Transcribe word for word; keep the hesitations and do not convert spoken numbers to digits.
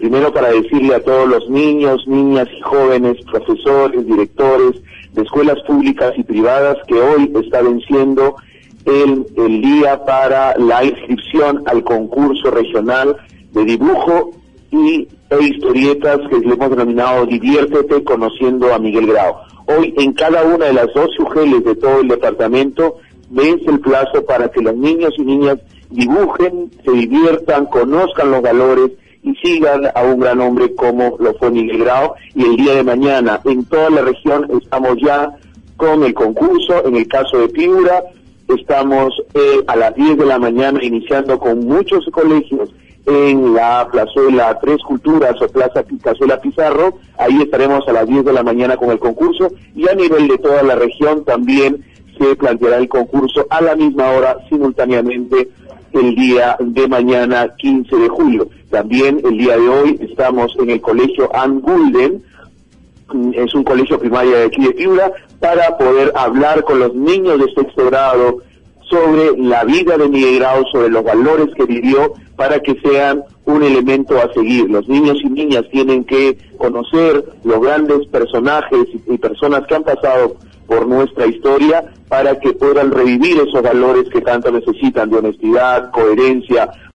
Primero, para decirle a todos los niños, niñas y jóvenes, profesores, directores de escuelas públicas y privadas que hoy está venciendo el, el día para la inscripción al concurso regional de dibujo y e historietas que le hemos denominado Diviértete conociendo a Miguel Grau. Hoy en cada una de las doce U G Ls de todo el departamento vence el plazo para que los niños y niñas dibujen, se diviertan, conozcan los valores y sigan a un gran hombre como lo fue Miguel Grau. Y el día de mañana en toda la región estamos ya con el concurso. En el caso de Piura estamos eh, a las diez de la mañana iniciando con muchos colegios en la plazuela Tres Culturas o Plaza Cazuela Pizarro. Ahí estaremos a las diez de la mañana con el concurso, y a nivel de toda la región también se planteará el concurso a la misma hora simultáneamente el día de mañana quince de julio. También el día de hoy estamos en el colegio Ann Gulden, es un colegio primario de aquí de Piura, para poder hablar con los niños de sexto grado sobre la vida de Miguel Grau, sobre los valores que vivió, para que sean un elemento a seguir. Los niños y niñas tienen que conocer los grandes personajes y personas que han pasado por nuestra historia para que puedan revivir esos valores que tanto necesitan, de honestidad, coherencia,